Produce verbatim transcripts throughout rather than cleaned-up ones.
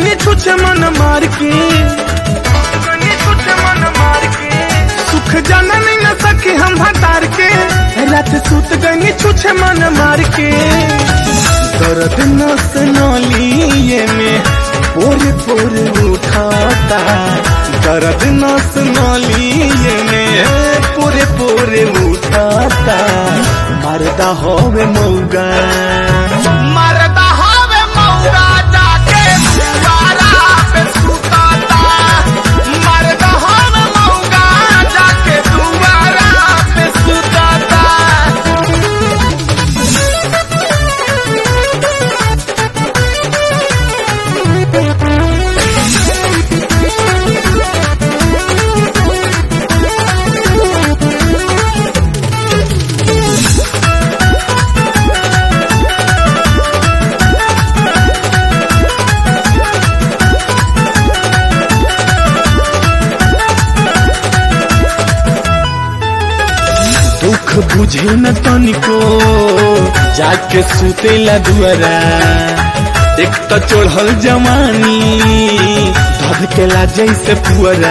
गनी छुछे मन मार के सुख जाना नहीं न सके हम भतार के रात सूत गनी छुछे मन मार के दर्द नस नलिए में पोरे पोरे उठाता दर्द नस नलिए में पोरे पोरे उठाता मरदा होवे मौगा मरदा होवे मौगा जाके दुआरा पे सुताता मरदा होवे मौगा जाके दुआरा पे सुताता दुख बुझे न तनिको जाके सुतेला दुआरा एक तो चढ़ल जवानी धधकेला जैसे पुअरा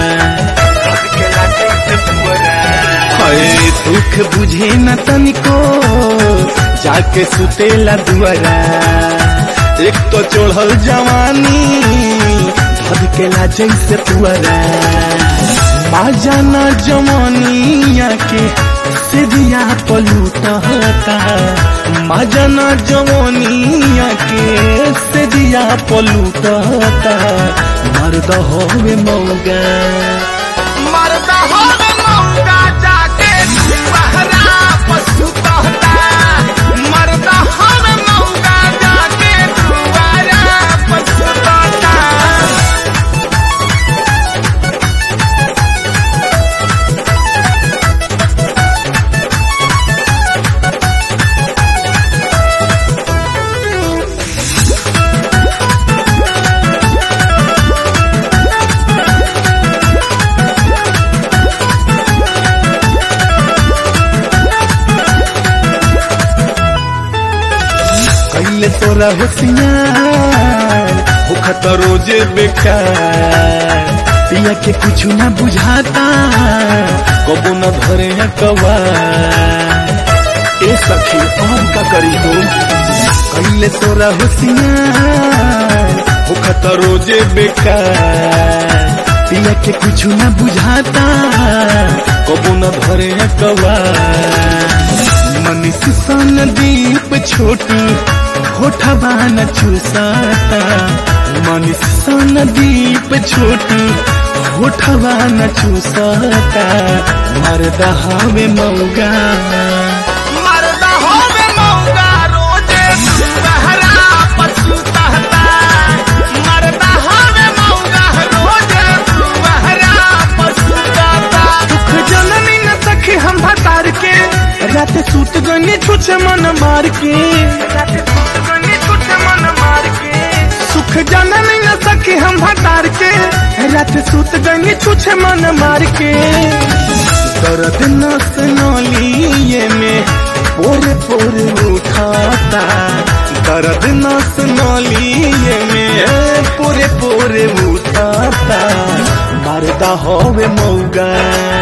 हाय दुख बुझे न तनिको जाके सुतेला दुआरा एक तो चढ़ल जवानी धधकेला जैसे पुअरा बाजाना जवानिया के सिदिया पलूटा होता माजना जवानिया के सिदिया पलूटा होता मर्द होवे मौगा मरदा होवे मौगा जाके दुआरा पे सुताता मरदा होवे मौगा जाके दुआरा पे सुताता कैले तोरा होशियार भूखत रोजे बेकार पिया के कुछ न बुझाता कबो न धरे न कवा ए सखी और का करी हो कैले तोरा होशियार भूखत रोजे बेकार पिया के कुछ न बुझाता कबो न धरे न कवा मनीष सन दीप छोटू होठवा न चूसाता मनीष सन दीप छोटू होठवा न चूसाता मरदा हवे मौगा मरदा होवे मौगा रोजे दुआरा पे सुताता मरदा होवे मौगा रोजे दुआरा पे सुताता दुख जननी न सखी हम भतार के रात सूत गनी छुछे मन मार के सुख जाना नहीं न सके हम भतार के रात सूत गनी छुछे मन मार के दर्द नस नलिए में पोरे पोरे उठाता दर्द नस नलिए में पोरे पोरे उठाता मरदा होवे मौगा।